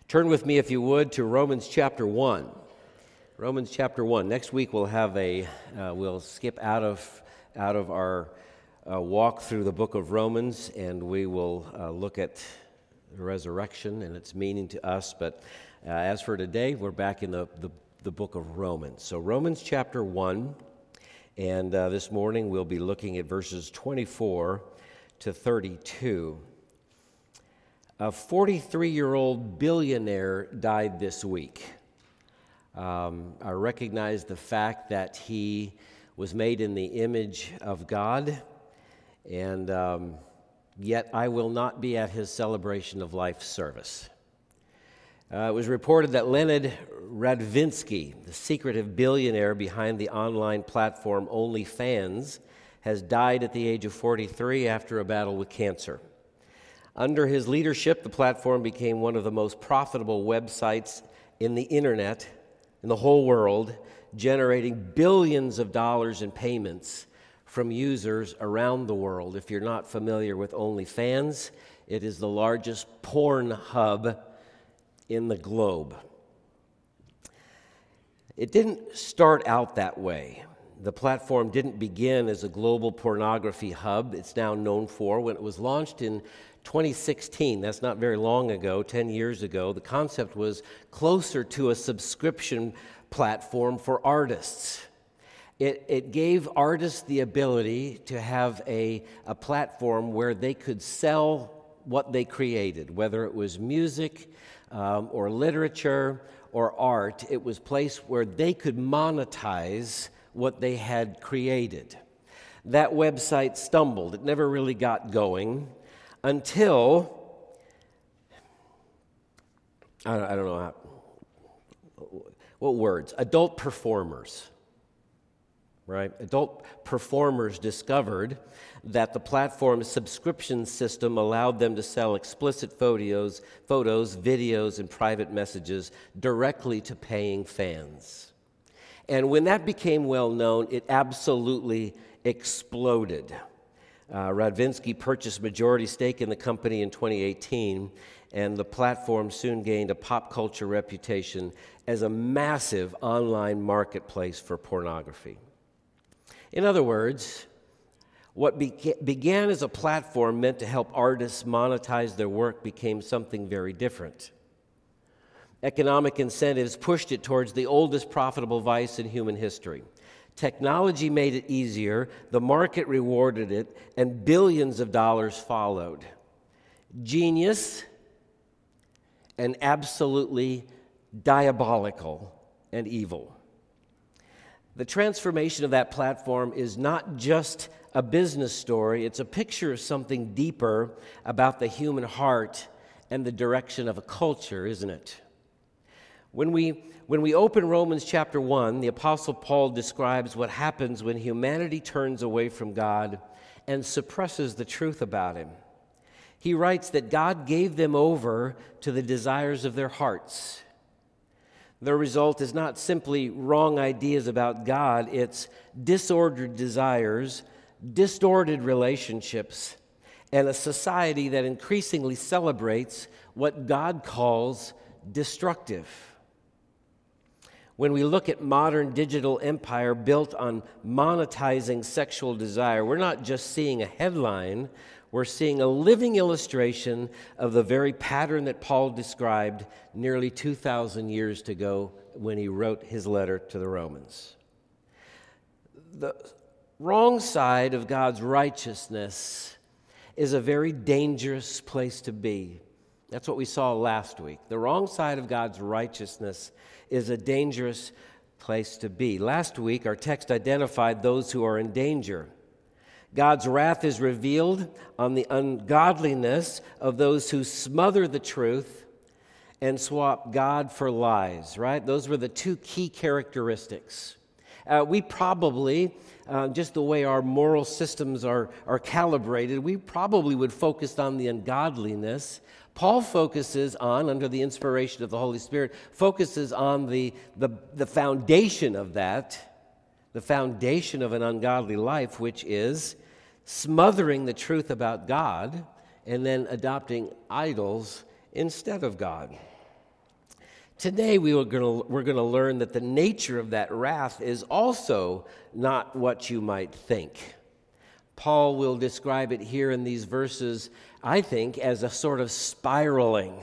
Turn with me, if you would, to Romans chapter 1. Romans chapter 1. Next week we'll have we'll skip out of our walk through the book of Romans, and we will look at the resurrection and its meaning to us. But as for today, we're back in the book of Romans. So Romans chapter 1, and this morning we'll be looking at verses 24 to 32. A 43-year-old billionaire died this week. I recognize the fact that he was made in the image of God, and yet I will not be at his celebration of life service. It was reported that Leonid Radvinsky, the secretive billionaire behind the online platform OnlyFans, has died at the age of 43 after a battle with cancer. Under his leadership, the platform became one of the most profitable websites in the internet, in the whole world, generating billions of dollars in payments from users around the world. If you're not familiar with OnlyFans, it is the largest porn hub in the globe. It didn't start out that way. The platform didn't begin as a global pornography hub it's now known for. When it was launched in 2016, that's not very long ago, 10 years ago, the concept was closer to a subscription platform for artists. It gave artists the ability to have a platform where they could sell what they created, whether it was music or literature or art. It was a place where they could monetize what they had created. That website stumbled. It never really got going until, I don't know what words, adult performers, right? Adult performers discovered that the platform's subscription system allowed them to sell explicit photos, videos, and private messages directly to paying fans. And when that became well known, it absolutely exploded. Radvinsky purchased majority stake in the company in 2018, and the platform soon gained a pop culture reputation as a massive online marketplace for pornography. In other words, what began as a platform meant to help artists monetize their work became something very different. Economic incentives pushed it towards the oldest profitable vice in human history. Technology made it easier, the market rewarded it, and billions of dollars followed. Genius and absolutely diabolical and evil. The transformation of that platform is not just a business story, it's a picture of something deeper about the human heart and the direction of a culture, isn't it? When we open Romans chapter 1, the Apostle Paul describes what happens when humanity turns away from God and suppresses the truth about him. He writes that God gave them over to the desires of their hearts. The result is not simply wrong ideas about God, it's disordered desires, distorted relationships, and a society that increasingly celebrates what God calls destructive. When we look at modern digital empire built on monetizing sexual desire, we're not just seeing a headline, we're seeing a living illustration of the very pattern that Paul described nearly 2,000 years ago when he wrote his letter to the Romans. The wrong side of God's righteousness is a very dangerous place to be. That's what we saw last week. The wrong side of God's righteousness is a dangerous place to be. Last week, our text identified those who are in danger. God's wrath is revealed on the ungodliness of those who smother the truth and swap God for lies, right? Those were the two key characteristics. We probably, just the way our moral systems are calibrated, we probably would focus on the ungodliness. Paul focuses on, under the inspiration of the Holy Spirit, focuses on the foundation of that, the foundation of an ungodly life, which is smothering the truth about God and then adopting idols instead of God. Today we're going to learn that the nature of that wrath is also not what you might think. Paul will describe it here in these verses, I think, as a sort of spiraling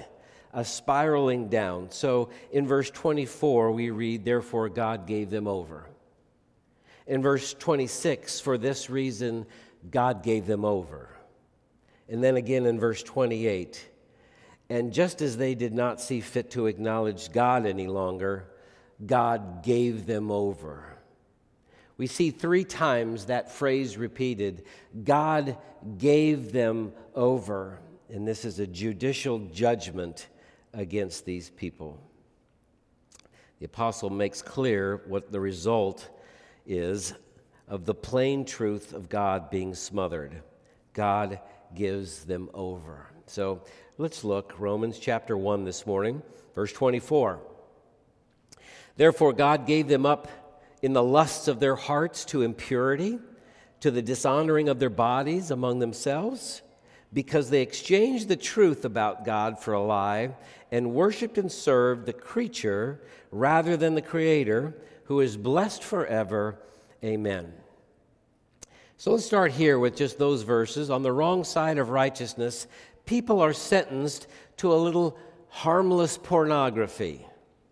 down. So in verse 24 we read, "Therefore God gave them over." In verse 26, "For this reason God gave them over." And then again in verse 28, "And just as they did not see fit to acknowledge God any longer, God gave them over." We see 3 times that phrase repeated, God gave them over. And this is a judicial judgment against these people. The apostle makes clear what the result is of the plain truth of God being smothered. God gives them over. So let's look, Romans chapter 1 this morning, verse 24. "Therefore God gave them up in the lusts of their hearts to impurity, to the dishonoring of their bodies among themselves, because they exchanged the truth about God for a lie, and worshiped and served the creature rather than the Creator, who is blessed forever. Amen." So let's start here with just those verses. On the wrong side of righteousness, people are sentenced to a little harmless pornography.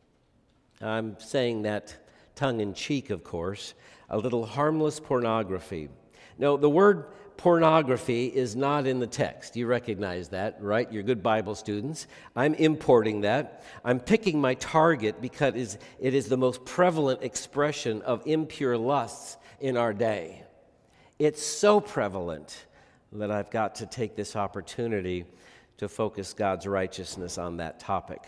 I'm saying that tongue-in-cheek, of course, a little harmless pornography. No, the word pornography is not in the text. You recognize that, right? You're good Bible students. I'm importing that. I'm picking my target because it is the most prevalent expression of impure lusts in our day. It's so prevalent that I've got to take this opportunity to focus God's righteousness on that topic.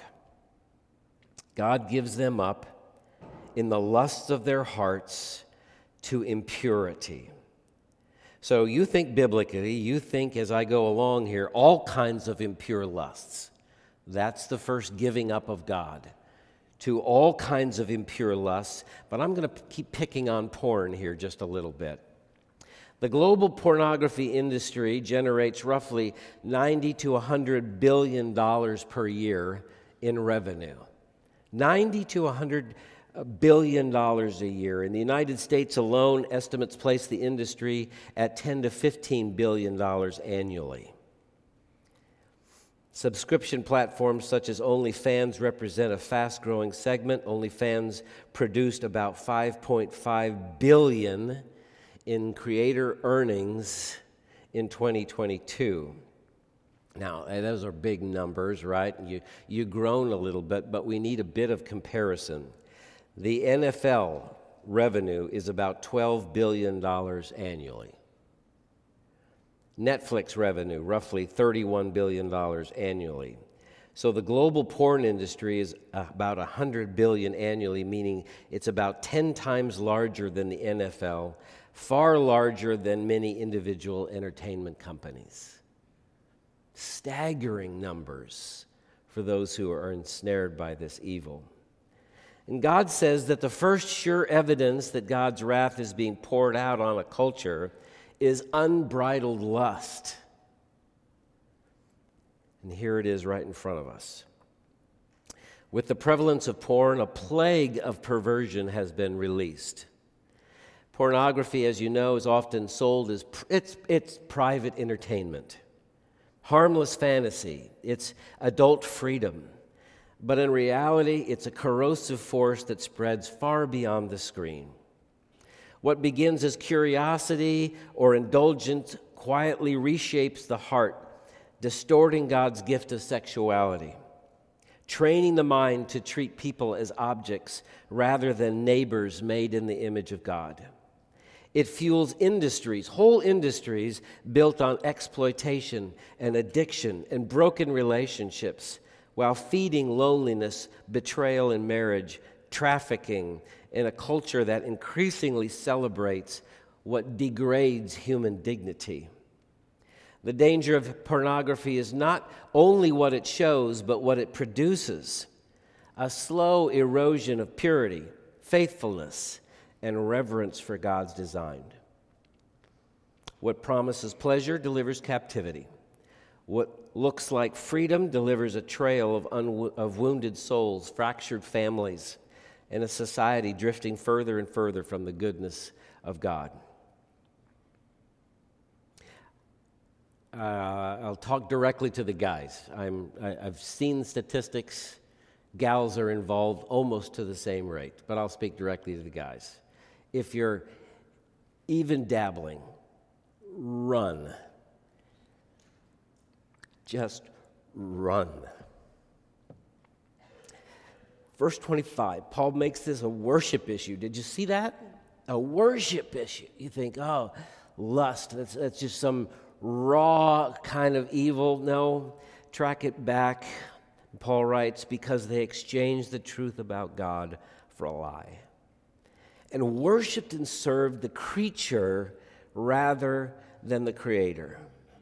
God gives them up in the lusts of their hearts to impurity. So you think biblically, you think as I go along here, all kinds of impure lusts. That's the first giving up of God, to all kinds of impure lusts. But I'm going to keep picking on porn here just a little bit. The global pornography industry generates roughly $90 to $100 billion per year in revenue. $90 to $100 billion a year. In the United States alone, estimates place the industry at $10 to $15 billion annually. Subscription platforms such as OnlyFans represent a fast-growing segment. OnlyFans produced about $5.5 billion in creator earnings in 2022. Now, those are big numbers, right? You groan a little bit, but we need a bit of comparison. The NFL revenue is about $12 billion annually. Netflix revenue, roughly $31 billion annually. So the global porn industry is about $100 billion annually, meaning it's about 10 times larger than the NFL, far larger than many individual entertainment companies. Staggering numbers for those who are ensnared by this evil. And God says that the first sure evidence that God's wrath is being poured out on a culture is unbridled lust. And here it is right in front of us. With the prevalence of porn, a plague of perversion has been released. Pornography, as you know, is often sold as it's private entertainment, harmless fantasy, it's adult freedom. But in reality, it's a corrosive force that spreads far beyond the screen. What begins as curiosity or indulgence quietly reshapes the heart, distorting God's gift of sexuality, training the mind to treat people as objects rather than neighbors made in the image of God. It fuels industries, whole industries built on exploitation and addiction and broken relationships, while feeding loneliness, betrayal in marriage, trafficking, in a culture that increasingly celebrates what degrades human dignity. The danger of pornography is not only what it shows, but what it produces. A slow erosion of purity, faithfulness, and reverence for God's design. What promises pleasure delivers captivity. What looks like freedom delivers a trail of wounded souls, fractured families, and a society drifting further and further from the goodness of God. I'll talk directly to the guys. I've seen statistics. Gals are involved almost to the same rate, but I'll speak directly to the guys. If you're even dabbling, run. Just run. Verse 25, Paul makes this a worship issue. Did you see that? A worship issue. You think, oh, lust, that's just some raw kind of evil. No, track it back. Paul writes, because they exchanged the truth about God for a lie, and worshiped and served the creature rather than the Creator.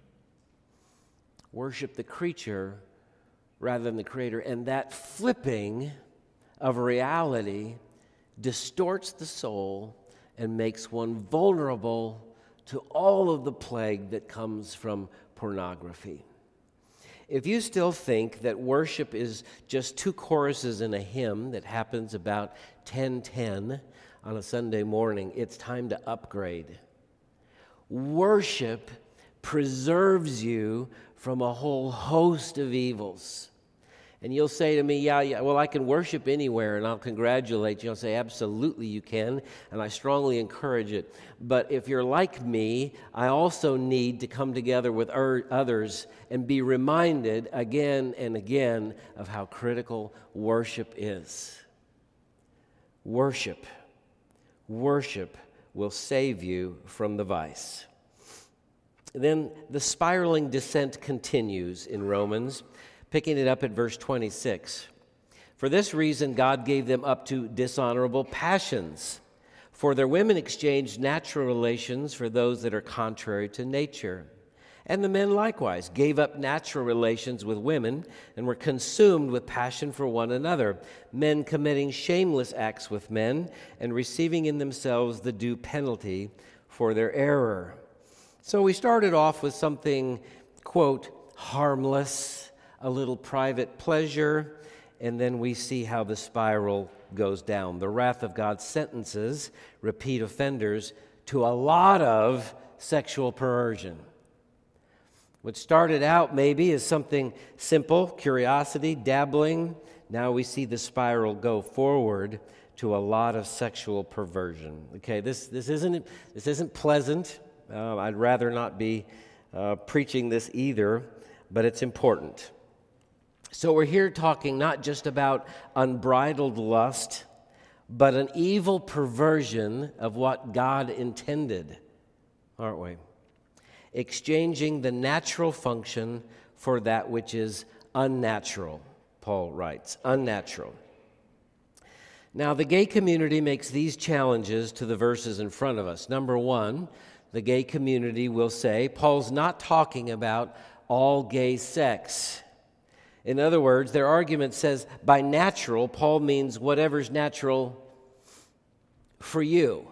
Worship the creature rather than the Creator. And that flipping of reality distorts the soul and makes one vulnerable to all of the plague that comes from pornography. If you still think that worship is just two choruses in a hymn that happens about 10:10 on a Sunday morning, it's time to upgrade. Worship preserves you from a whole host of evils. And you'll say to me, yeah, well, I can worship anywhere, and I'll congratulate you. I'll say, absolutely you can, and I strongly encourage it. But if you're like me, I also need to come together with others and be reminded again and again of how critical worship is. Worship will save you from the vice. Then the spiraling descent continues in Romans, picking it up at verse 26. For this reason, God gave them up to dishonorable passions. For their women exchanged natural relations for those that are contrary to nature. And the men likewise gave up natural relations with women and were consumed with passion for one another, men committing shameless acts with men and receiving in themselves the due penalty for their error. So we started off with something, quote, harmless, a little private pleasure, and then we see how the spiral goes down. The wrath of God sentences repeat offenders to a lot of sexual perversion. What started out maybe as something simple, curiosity, dabbling, now we see the spiral go forward to a lot of sexual perversion. Okay, this isn't pleasant. I'd rather not be preaching this either, but it's important. So we're here talking not just about unbridled lust, but an evil perversion of what God intended, aren't we? Exchanging the natural function for that which is unnatural, Paul writes, unnatural. Now, the gay community makes these challenges to the verses in front of us. Number one, the gay community will say, Paul's not talking about all gay sex. In other words, their argument says, by natural, Paul means whatever's natural for you.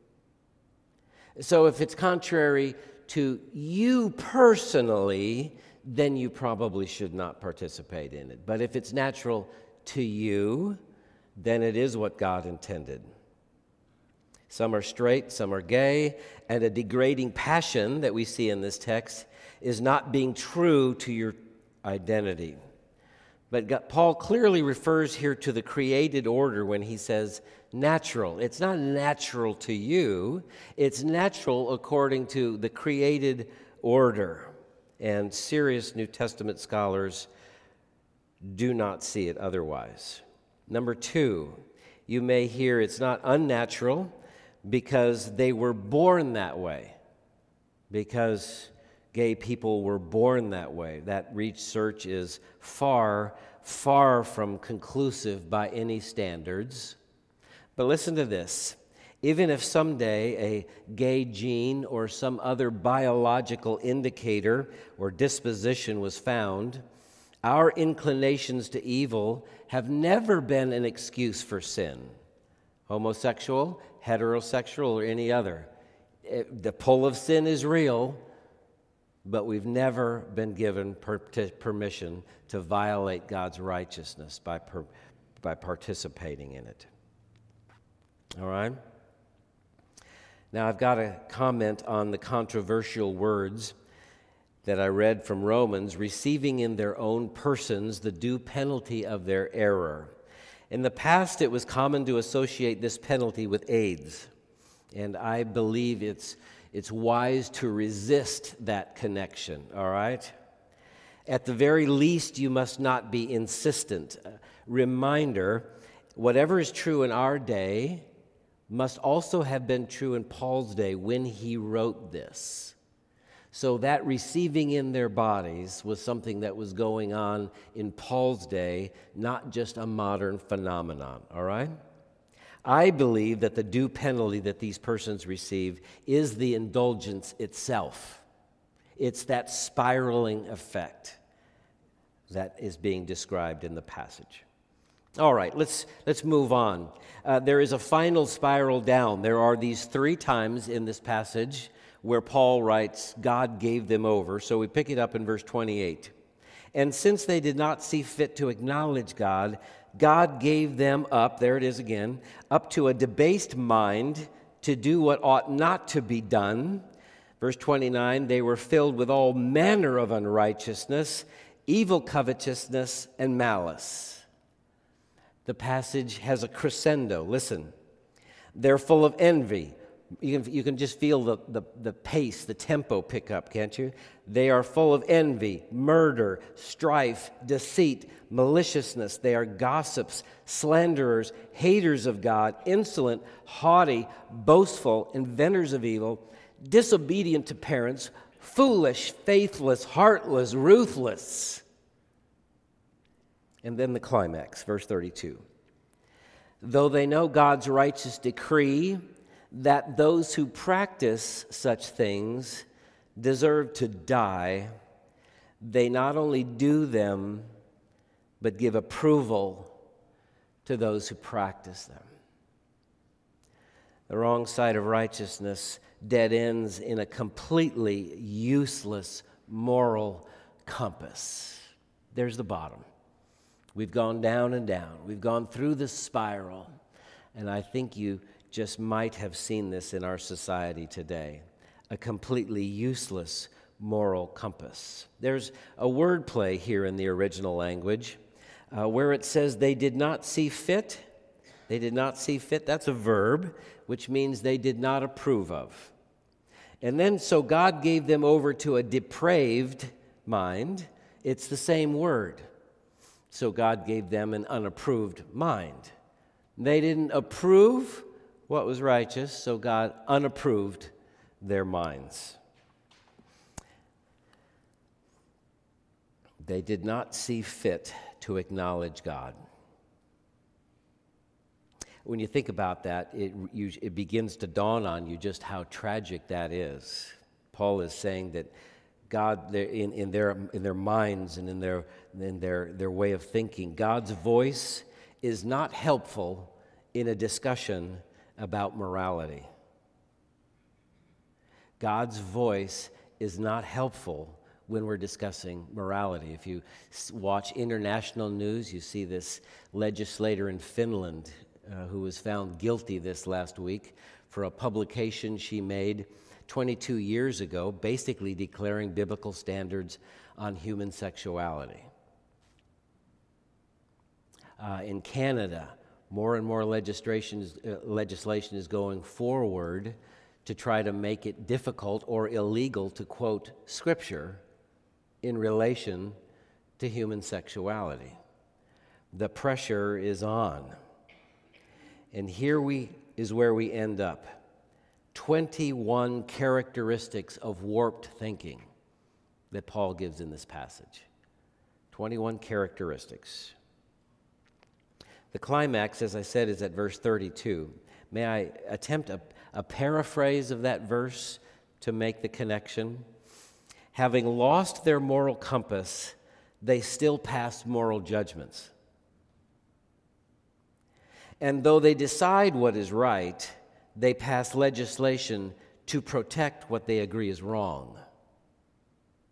So if it's contrary to you personally, then you probably should not participate in it. But if it's natural to you, then it is what God intended. Some are straight, some are gay, and a degrading passion that we see in this text is not being true to your identity. But Paul clearly refers here to the created order when he says natural. It's not natural to you. It's natural according to the created order. And serious New Testament scholars do not see it otherwise. Number two, you may hear it's not unnatural because they were born that way. Because gay people were born that way. That research is far, far from conclusive by any standards. But listen to this. Even if someday a gay gene or some other biological indicator or disposition was found, our inclinations to evil have never been an excuse for sin. Homosexual, heterosexual, or any other. The pull of sin is real, but we've never been given permission to violate God's righteousness by participating in it. All right? Now, I've got a comment on the controversial words that I read from Romans, receiving in their own persons the due penalty of their error. In the past, it was common to associate this penalty with AIDS, and I believe it's wise to resist that connection, all right? At the very least, you must not be insistent. Reminder, whatever is true in our day must also have been true in Paul's day when he wrote this. So that receiving in their bodies was something that was going on in Paul's day, not just a modern phenomenon, all right? I believe that the due penalty that these persons receive is the indulgence itself. It's that spiraling effect that is being described in the passage. All right, let's move on. There is a final spiral down. There are these 3 times in this passage where Paul writes, God gave them over. So we pick it up in verse 28. And since they did not see fit to acknowledge God, God gave them up, there it is again, up to a debased mind to do what ought not to be done. Verse 29, they were filled with all manner of unrighteousness, evil covetousness, and malice. The passage has a crescendo. Listen, they're full of envy. You can just feel the pace, the tempo pick up, can't you? They are full of envy, murder, strife, deceit, maliciousness. They are gossips, slanderers, haters of God, insolent, haughty, boastful, inventors of evil, disobedient to parents, foolish, faithless, heartless, ruthless. And then the climax, verse 32. Though they know God's righteous decree that those who practice such things deserve to die, they not only do them, but give approval to those who practice them. The wrong side of righteousness dead ends in a completely useless moral compass. There's the bottom. We've gone down and down. We've gone through the spiral, and I think you just might have seen this in our society today, a completely useless moral compass. There's a wordplay here in the original language where it says they did not see fit. They did not see fit. That's a verb, which means they did not approve of. And then, so God gave them over to a depraved mind. It's the same word. So God gave them an unapproved mind. They didn't approve what was righteous, so God unapproved their minds. They did not see fit to acknowledge God. When you think about that, it begins to dawn on you just how tragic that is. Paul is saying that God, in their minds and in their way of thinking, God's voice is not helpful in a discussion about morality. God's voice is not helpful when we're discussing morality. If you watch international news, you see this legislator in Finland who was found guilty this last week for a publication she made 22 years ago, basically declaring biblical standards on human sexuality. In Canada, more and more legislation is going forward to try to make it difficult or illegal to quote Scripture in relation to human sexuality. The pressure is on. And here is where we end up. 21 characteristics of warped thinking that Paul gives in this passage. 21 characteristics. The climax, as I said, is at verse 32. May I attempt a paraphrase of that verse to make the connection? Having lost their moral compass, they still pass moral judgments. And though they decide what is right, they pass legislation to protect what they agree is wrong.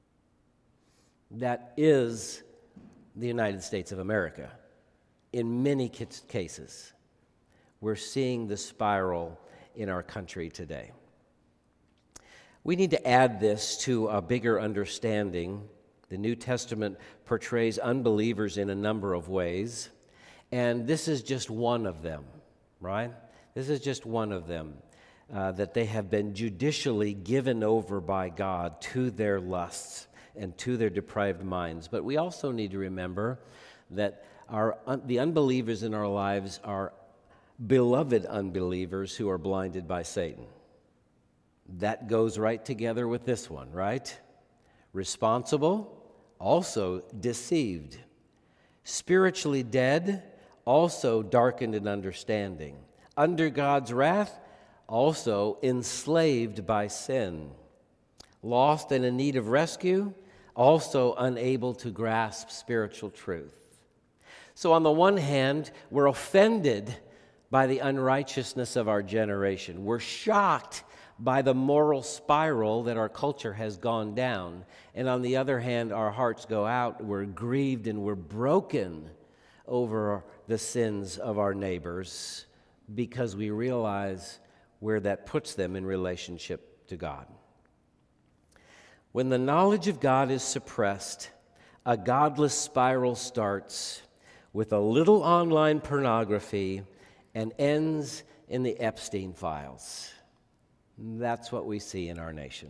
that is the United States of America. In many cases, we're seeing the spiral in our country today. We need to add this to a bigger understanding. The New Testament portrays unbelievers in a number of ways, and this is just one of them, right? This is just one of them, that they have been judicially given over by God to their lusts and to their depraved minds. But we also need to remember that the unbelievers in our lives are beloved unbelievers who are blinded by Satan. That goes right together with this one, right? Responsible, also deceived. Spiritually dead, also darkened in understanding. Under God's wrath, also enslaved by sin. Lost and in need of rescue, also unable to grasp spiritual truth. So on the one hand, we're offended by the unrighteousness of our generation. We're shocked by the moral spiral that our culture has gone down. And on the other hand, our hearts go out, we're grieved and we're broken over the sins of our neighbors because we realize where that puts them in relationship to God. When the knowledge of God is suppressed, a godless spiral starts with a little online pornography and ends in the Epstein files. That's what we see in our nation.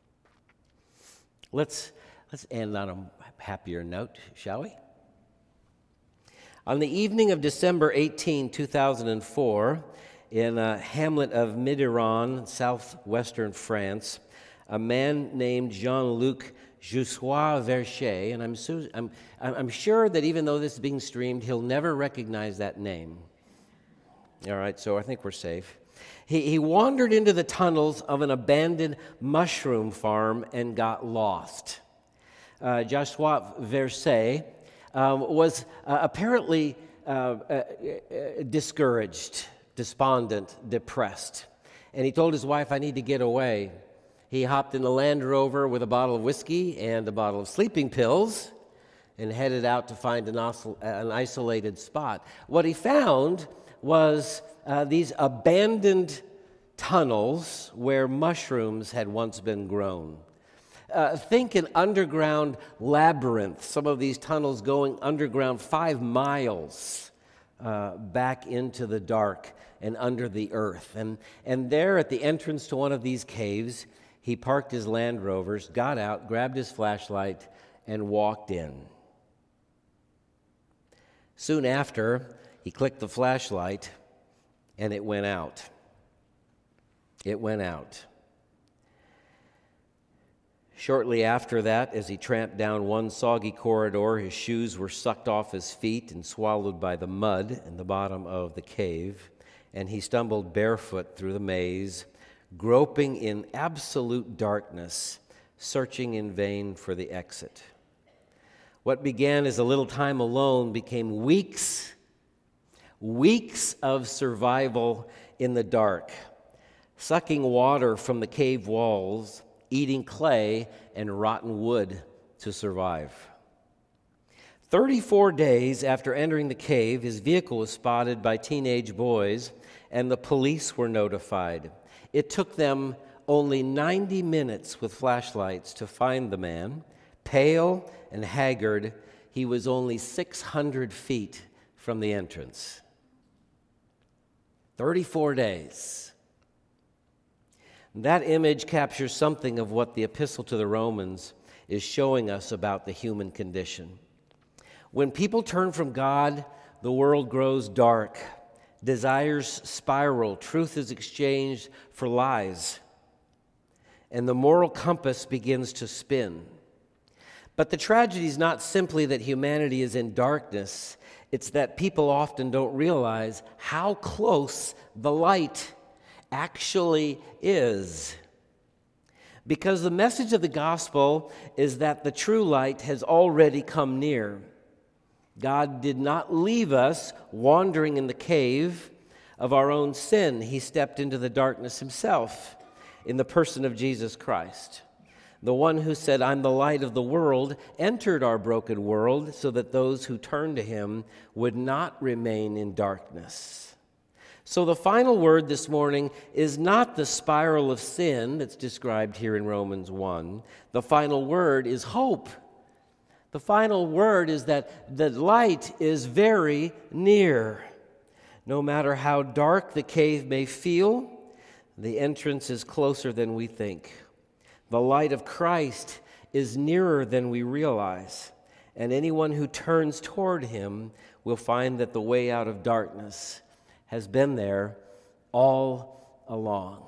Let's end on a happier note, shall we? On the evening of December 18, 2004, in a hamlet of Mid-Iran, southwestern France, a man named Jean-Luc Joussois-Verchet, and I'm sure that even though this is being streamed, he'll never recognize that name. All right, so I think we're safe. He wandered into the tunnels of an abandoned mushroom farm and got lost. Joussois-Verchet was apparently discouraged, despondent, depressed. And he told his wife, "I need to get away." He hopped in the Land Rover with a bottle of whiskey and a bottle of sleeping pills and headed out to find an isolated spot. What he found was these abandoned tunnels where mushrooms had once been grown. Think an underground labyrinth, some of these tunnels going underground 5 miles back into the dark and under the earth. And there at the entrance to one of these caves, he parked his Land Rovers, got out, grabbed his flashlight, and walked in. Soon after, he clicked the flashlight, and it went out. It went out. Shortly after that, as he tramped down one soggy corridor, his shoes were sucked off his feet and swallowed by the mud in the bottom of the cave, and he stumbled barefoot through the maze, groping in absolute darkness, searching in vain for the exit. What began as a little time alone became weeks of survival in the dark, sucking water from the cave walls, eating clay and rotten wood to survive. 34 days after entering the cave, his vehicle was spotted by teenage boys, and the police were notified. It took them only 90 minutes with flashlights to find the man. Pale and haggard, he was only 600 feet from the entrance. 34 days. That image captures something of what the Epistle to the Romans is showing us about the human condition. When people turn from God, the world grows dark. Desires spiral. Truth is exchanged for lies. And the moral compass begins to spin. But the tragedy is not simply that humanity is in darkness. It's that people often don't realize how close the light actually is. Because the message of the gospel is that the true light has already come near. God did not leave us wandering in the cave of our own sin. He stepped into the darkness himself in the person of Jesus Christ. The one who said, "I'm the light of the world," entered our broken world so that those who turned to him would not remain in darkness. So the final word this morning is not the spiral of sin that's described here in Romans 1. The final word is hope. The final word is that the light is very near. No matter how dark the cave may feel, the entrance is closer than we think. The light of Christ is nearer than we realize, and anyone who turns toward him will find that the way out of darkness has been there all along.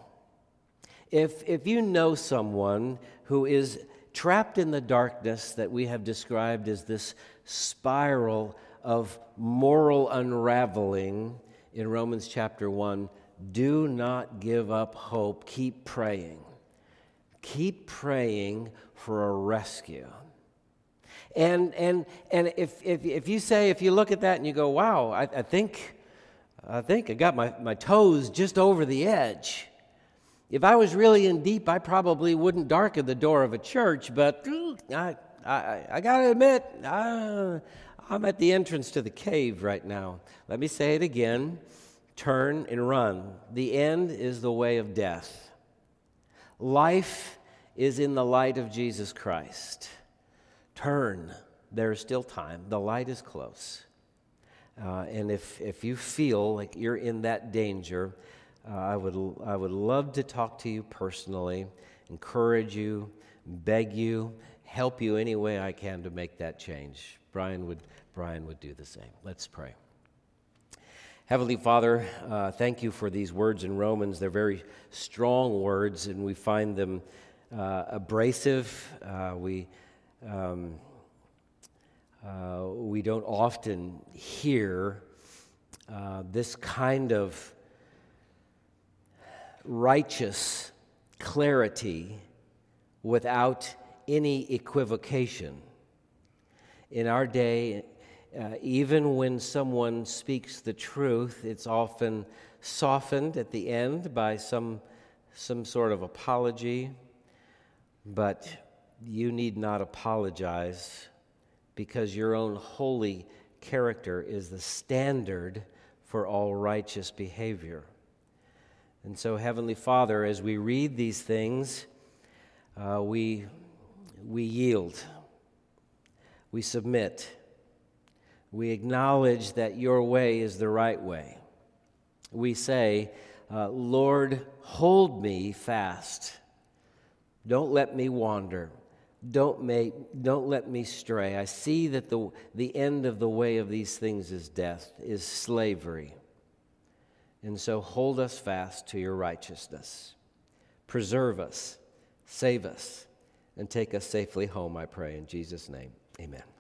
If you know someone who is trapped in the darkness that we have described as this spiral of moral unraveling in Romans chapter 1, do not give up hope. Keep praying. Keep praying for a rescue. And if you look at that and you go, wow, I think I got my toes just over the edge. If I was really in deep, I probably wouldn't darken the door of a church, but I got to admit, I'm at the entrance to the cave right now. Let me say it again. Turn and run. The end is the way of death. Life is in the light of Jesus Christ. Turn. There is still time. The light is close. And if you feel like you're in that danger, I would love to talk to you personally, encourage you, beg you, help you any way I can to make that change. Brian would do the same. Let's pray. Heavenly Father, thank you for these words in Romans. They're very strong words, and we find them abrasive. We don't often hear this kind of righteous clarity without any equivocation. In our day, even when someone speaks the truth, it's often softened at the end by some sort of apology. But you need not apologize, because your own holy character is the standard for all righteous behavior. And so, Heavenly Father, as we read these things, we yield, we submit. We acknowledge that your way is the right way. We say, Lord, hold me fast. Don't let me wander. Don't let me stray. I see that the end of the way of these things is death, is slavery. And so hold us fast to your righteousness. Preserve us, save us, and take us safely home, I pray. In Jesus' name, amen.